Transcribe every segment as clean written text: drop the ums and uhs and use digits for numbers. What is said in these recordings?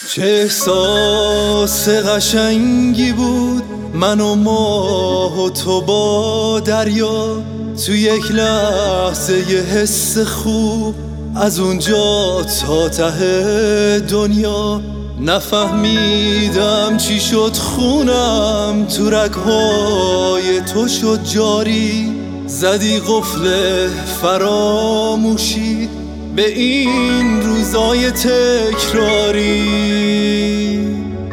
چه احساس قشنگی بود من و ماه و تو با دریا، تو یک لحظه یه حس خوب از اونجا تا ته دنیا. نفهمیدم چی شد خونم تو رگهای تو شد جاری، زدی قفل فراموشی به این روزای تکراری.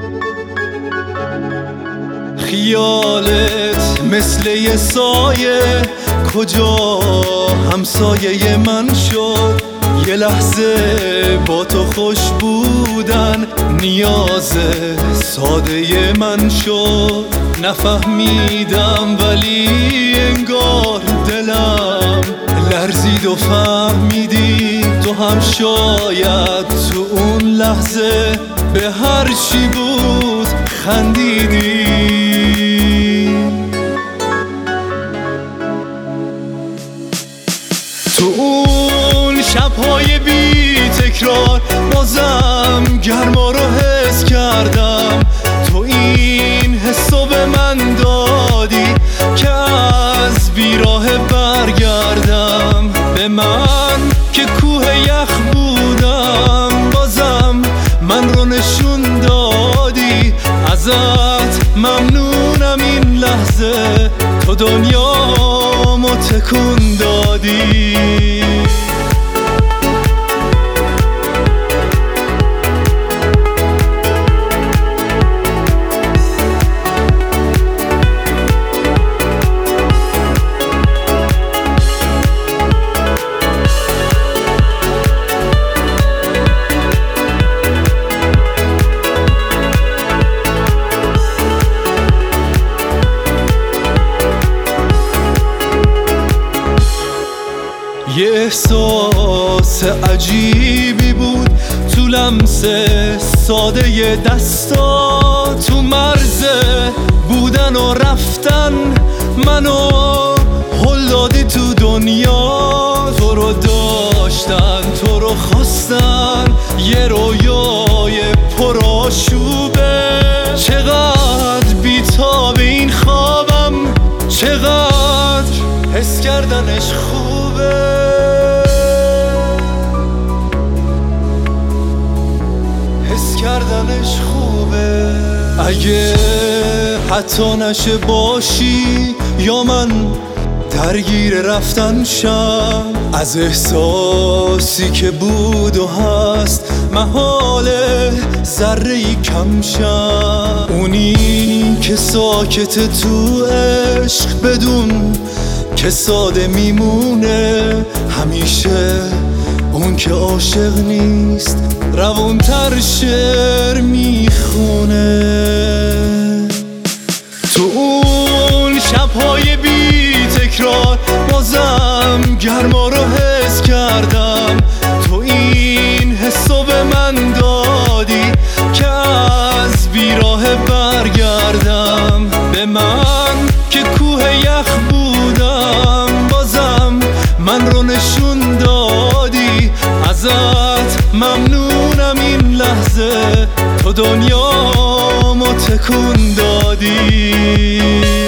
خیالت مثل یه سایه کجا همسایه من شد، یه لحظه با تو خوش بودن نیاز ساده من شد. نفهمیدم ولی انگار دلم لرزید و فهمیدی تو هم شاید تو اون لحظه به هر چی بود خندیدی. تو اون شبهای بی تکرار بازم گرما رو حس کردم، تو این حسو به من دادی که از بیراه برگردم. به من که کوه یخ بودم بازم من رو نشون دادی، ازت ممنونم این لحظه تو دنیامو تکون دادی. یه احساس عجیبی بود تو لمس ساده ی دستا، تو مرز بودن و رفتن منو هل دادی تو دنیا. تو رو داشتن تو رو خواستن یه رویای پرآشوبه، چقدر بی‌تاب این خوابم چقدر حس کردنش خوبه. حس کردنش خوبه. اگه حتی نشه باشی یا من درگیر رفتن شم، از احساسی که بود و هست محاله ذره‌ای کم شم. اونی که ساکت تو عشق بدون که ساده میمونه، همیشه اون که عاشق نیست روونتر شعر میخونه. تو اون شبهای بی تکرار بازم گرما رو حس کردم، تو این حسو به من دادی که از بیراه برگردم. به من که کوه یخ بودم بازم من رو نشون دادی، ازت ممنونم این لحظه تو دنیامو تکون دادی.